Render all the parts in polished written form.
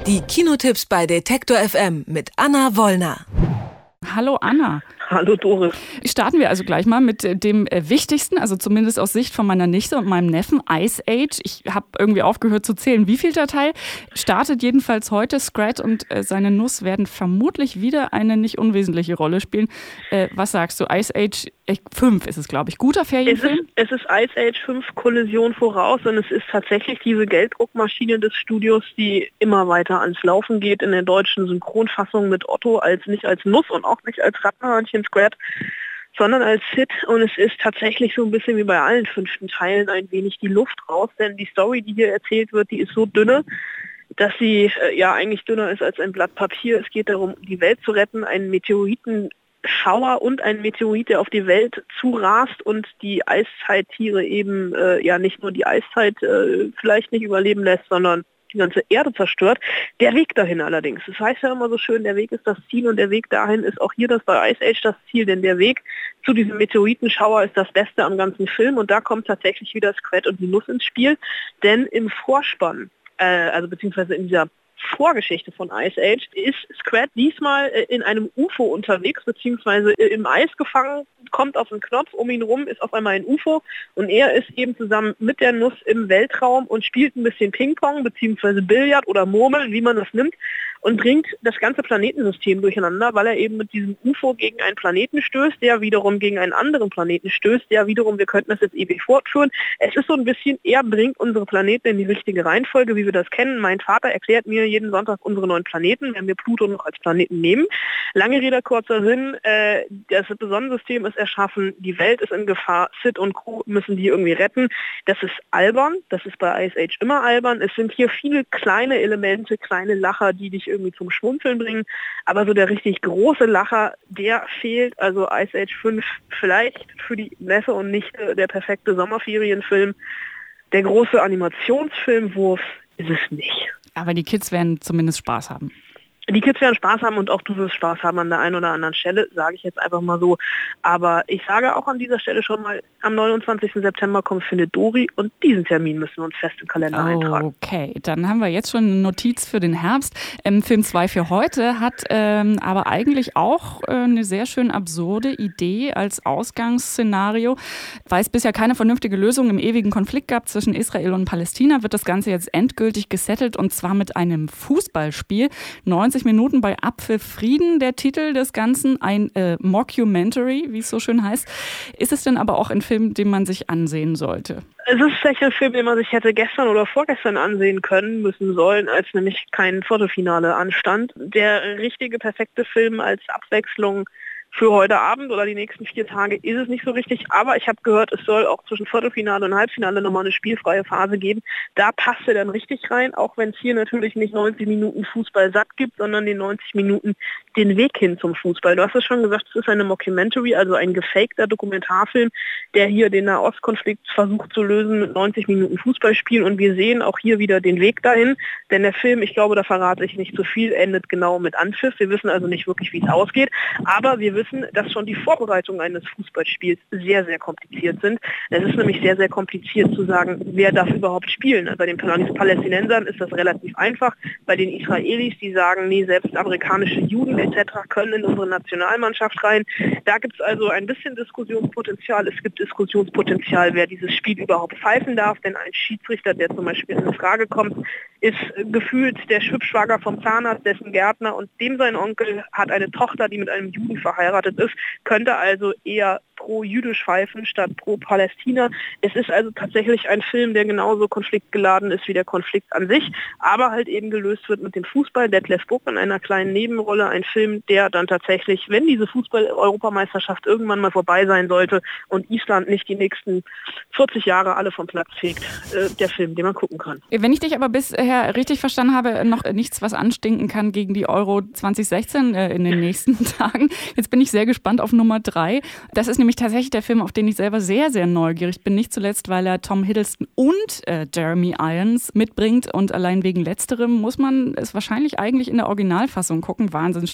Die Kinotipps bei Detektor FM mit Anna Wollner. Hallo Anna. Hallo Doris. Starten wir also gleich mal mit dem Wichtigsten, also zumindest aus Sicht von meiner Nichte und meinem Neffen, Ice Age. Ich habe irgendwie aufgehört zu zählen, wie viel der Teil startet jedenfalls heute. Scrat und seine Nuss werden vermutlich wieder eine nicht unwesentliche Rolle spielen. Was sagst du? Ice Age 5 ist es, glaube ich. Guter Ferienfilm? Es ist Ice Age 5 Kollision voraus und es ist tatsächlich diese Gelddruckmaschine des Studios, die immer weiter ans Laufen geht in der deutschen Synchronfassung mit Otto nicht als Nuss und auch nicht als Rattenhörnchen Scrat, sondern als Sid, und es ist tatsächlich so ein bisschen wie bei allen 5. Teilen ein wenig die Luft raus, denn die Story, die hier erzählt wird, die ist so dünne, dass sie eigentlich dünner ist als ein Blatt Papier. Es geht darum, die Welt zu retten, einen Meteoritenschauer und ein Meteorit, der auf die Welt zurast und die Eiszeittiere eben nicht nur die Eiszeit vielleicht nicht überleben lässt, sondern die ganze Erde zerstört. Der Weg dahin allerdings, das heißt ja immer so schön, der Weg ist das Ziel und der Weg dahin ist auch hier das bei Ice Age das Ziel, denn der Weg zu diesem Meteoritenschauer ist das Beste am ganzen Film und da kommt tatsächlich wieder Scrat und die Nuss ins Spiel, denn im Vorspann, beziehungsweise in dieser Vorgeschichte von Ice Age ist Scrat diesmal in einem UFO unterwegs, beziehungsweise im Eis gefangen, kommt auf den Knopf, um ihn rum ist auf einmal ein UFO und er ist eben zusammen mit der Nuss im Weltraum und spielt ein bisschen Ping-Pong, beziehungsweise Billard oder Murmeln, wie man das nimmt, und bringt das ganze Planetensystem durcheinander, weil er eben mit diesem UFO gegen einen Planeten stößt, der wiederum gegen einen anderen Planeten stößt, der wiederum, wir könnten das jetzt ewig fortführen. Es ist so ein bisschen, er bringt unsere Planeten in die richtige Reihenfolge, wie wir das kennen. Mein Vater erklärt mir jeden Sonntag unsere 9 Planeten, wenn wir Pluto noch als Planeten nehmen. Lange Rede, kurzer Sinn, das Sonnensystem ist erschaffen, die Welt ist in Gefahr, Sid und Co. müssen die irgendwie retten. Das ist albern, das ist bei Ice Age immer albern. Es sind hier viele kleine Elemente, kleine Lacher, die dich irgendwie zum Schmunzeln bringen, aber so der richtig große Lacher, der fehlt. Also Ice Age 5 vielleicht für die Neffe und Nichte der perfekte Sommerferienfilm. Der große Animationsfilmwurf ist es nicht. Aber die Kids werden zumindest Spaß haben. Die Kids werden Spaß haben und auch du wirst Spaß haben an der einen oder anderen Stelle, sage ich jetzt einfach mal so. Aber ich sage auch an dieser Stelle schon mal, am 29. September kommt Findet Dory und diesen Termin müssen wir uns fest im Kalender eintragen. Okay, dann haben wir jetzt schon eine Notiz für den Herbst. Film 2 für heute hat aber eigentlich auch eine sehr schön absurde Idee als Ausgangsszenario. Weil es bisher keine vernünftige Lösung im ewigen Konflikt gab zwischen Israel und Palästina, wird das Ganze jetzt endgültig gesettelt und zwar mit einem Fußballspiel. 90 Minuten bei Apfel Frieden, der Titel des Ganzen, ein Mockumentary, wie es so schön heißt. Ist es denn aber auch ein Film, den man sich ansehen sollte? Es ist vielleicht ein Film, den man sich hätte gestern oder vorgestern ansehen können, müssen sollen, als nämlich kein Viertelfinale anstand. Der richtige, perfekte Film als Abwechslung für heute Abend oder die nächsten 4 Tage ist es nicht so richtig, aber ich habe gehört, es soll auch zwischen Viertelfinale und Halbfinale nochmal eine spielfreie Phase geben. Da passt er dann richtig rein, auch wenn es hier natürlich nicht 90 Minuten Fußball satt gibt, sondern den 90 Minuten den Weg hin zum Fußball. Du hast es schon gesagt, es ist eine Mockumentary, also ein gefakter Dokumentarfilm, der hier den Nahostkonflikt versucht zu lösen mit 90 Minuten Fußballspielen und wir sehen auch hier wieder den Weg dahin, denn der Film, ich glaube, da verrate ich nicht zu viel, endet genau mit Anpfiff. Wir wissen also nicht wirklich, wie es ausgeht, aber wir wissen, dass schon die Vorbereitungen eines Fußballspiels sehr, sehr kompliziert sind. Es ist nämlich sehr, sehr kompliziert zu sagen, wer darf überhaupt spielen. Bei den Palästinensern ist das relativ einfach. Bei den Israelis, die sagen, nee, selbst amerikanische Juden etc. können in unsere Nationalmannschaft rein. Da gibt es also ein bisschen Diskussionspotenzial. Es gibt Diskussionspotenzial, wer dieses Spiel überhaupt pfeifen darf, denn ein Schiedsrichter, der zum Beispiel in Frage kommt, ist gefühlt der Schwibschwager vom Zahnarzt, dessen Gärtner und dem sein Onkel hat eine Tochter, die mit einem Juden verheiratet ist, könnte also eher pro-jüdisch pfeifen statt pro-Palästina. Es ist also tatsächlich ein Film, der genauso konfliktgeladen ist wie der Konflikt an sich, aber halt eben gelöst wird mit dem Fußball. Detlef Buck in einer kleinen Nebenrolle, ein Film, der dann tatsächlich, wenn diese Fußball-Europameisterschaft irgendwann mal vorbei sein sollte und Island nicht die nächsten 40 Jahre alle vom Platz fegt, der Film, den man gucken kann. Wenn ich dich aber bisher richtig verstanden habe, noch nichts, was anstinken kann gegen die Euro 2016 in den nächsten Tagen. Jetzt bin ich sehr gespannt auf Nummer 3. Das ist nämlich tatsächlich der Film, auf den ich selber sehr, sehr neugierig bin. Nicht zuletzt, weil er Tom Hiddleston und Jeremy Irons mitbringt. Und allein wegen letzterem muss man es wahrscheinlich eigentlich in der Originalfassung gucken. Wahnsinns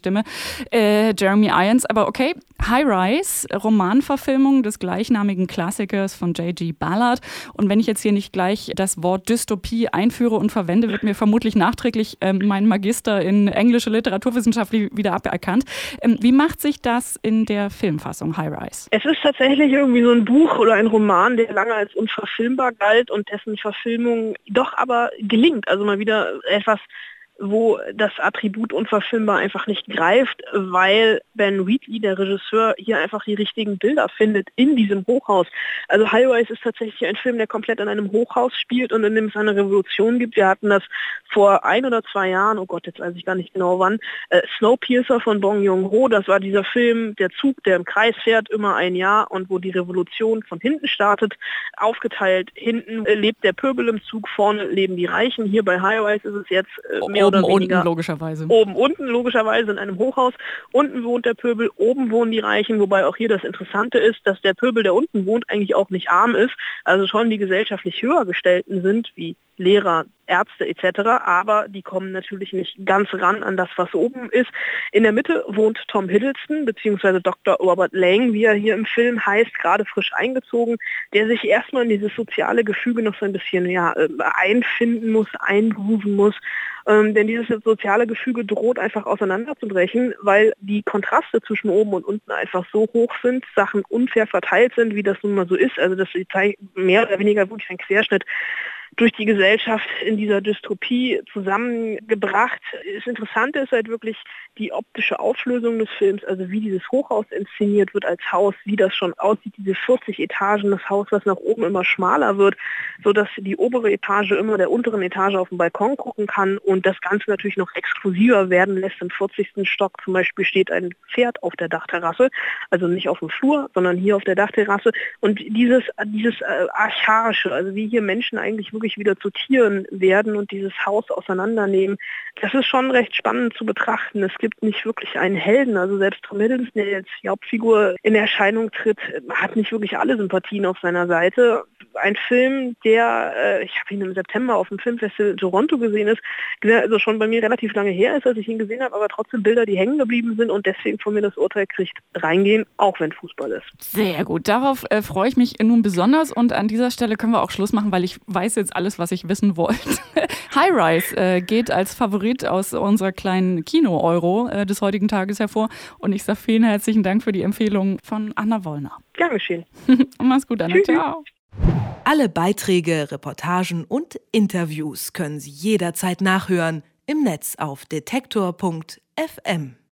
Stimme, Jeremy Irons. Aber okay, High Rise, Romanverfilmung des gleichnamigen Klassikers von J.G. Ballard. Und wenn ich jetzt hier nicht gleich das Wort Dystopie einführe und verwende, wird mir vermutlich nachträglich mein Magister in englische Literaturwissenschaft wieder aberkannt. Wie macht sich das in der Filmfassung High Rise? Es ist tatsächlich irgendwie so ein Buch oder ein Roman, der lange als unverfilmbar galt und dessen Verfilmung doch aber gelingt. Also mal wieder etwas, wo das Attribut unverfilmbar einfach nicht greift, weil Ben Wheatley, der Regisseur, hier einfach die richtigen Bilder findet in diesem Hochhaus. Also High Rise ist tatsächlich ein Film, der komplett in einem Hochhaus spielt und in dem es eine Revolution gibt. Wir hatten das vor 1 oder 2 Jahren, oh Gott, jetzt weiß ich gar nicht genau wann, Snowpiercer von Bong Joon-ho, das war dieser Film, der Zug, der im Kreis fährt, immer ein Jahr und wo die Revolution von hinten startet, aufgeteilt. Hinten lebt der Pöbel im Zug, vorne leben die Reichen. Hier bei High Rise ist es jetzt mehr oder weniger unten logischerweise. Unten logischerweise in einem Hochhaus. Unten wohnt der Pöbel, oben wohnen die Reichen, wobei auch hier das Interessante ist, dass der Pöbel, der unten wohnt, eigentlich auch nicht arm ist, also schon die gesellschaftlich höher gestellten sind, wie Lehrer, Ärzte etc., aber die kommen natürlich nicht ganz ran an das, was oben ist. In der Mitte wohnt Tom Hiddleston, beziehungsweise Dr. Robert Lang, wie er hier im Film heißt, gerade frisch eingezogen, der sich erstmal in dieses soziale Gefüge noch so ein bisschen einfinden muss, eingrooven muss. Denn dieses soziale Gefüge droht einfach auseinanderzubrechen, weil die Kontraste zwischen oben und unten einfach so hoch sind, Sachen unfair verteilt sind, wie das nun mal so ist. Also das ist mehr oder weniger wirklich ein Querschnitt durch die Gesellschaft in dieser Dystopie zusammengebracht. Das Interessante ist halt wirklich die optische Auflösung des Films, also wie dieses Hochhaus inszeniert wird als Haus, wie das schon aussieht, diese 40 Etagen, das Haus, was nach oben immer schmaler wird, sodass die obere Etage immer der unteren Etage auf den Balkon gucken kann und das Ganze natürlich noch exklusiver werden lässt. Im 40. Stock zum Beispiel steht ein Pferd auf der Dachterrasse, also nicht auf dem Flur, sondern hier auf der Dachterrasse. Und dieses Archaische, also wie hier Menschen eigentlich wirklich wieder zu Tieren werden und dieses Haus auseinandernehmen, das ist schon recht spannend zu betrachten. Es gibt nicht wirklich einen Helden, also selbst Tom Hiddleston, der jetzt die Hauptfigur in Erscheinung tritt, hat nicht wirklich alle Sympathien auf seiner Seite. Ein Film, der, ich habe ihn im September auf dem Filmfestival in Toronto gesehen ist, der also schon bei mir relativ lange her ist, als ich ihn gesehen habe, aber trotzdem Bilder, die hängen geblieben sind und deswegen von mir das Urteil kriegt, reingehen, auch wenn Fußball ist. Sehr gut, darauf freue ich mich nun besonders und an dieser Stelle können wir auch Schluss machen, weil ich weiß jetzt alles, was ich wissen wollte. High Rise geht als Favorit aus unserer kleinen Kino-Euro des heutigen Tages hervor und ich sage vielen herzlichen Dank für die Empfehlung von Anna Wollner. Gern geschehen. Mach's gut, Anna. Ciao. Alle Beiträge, Reportagen und Interviews können Sie jederzeit nachhören im Netz auf detektor.fm.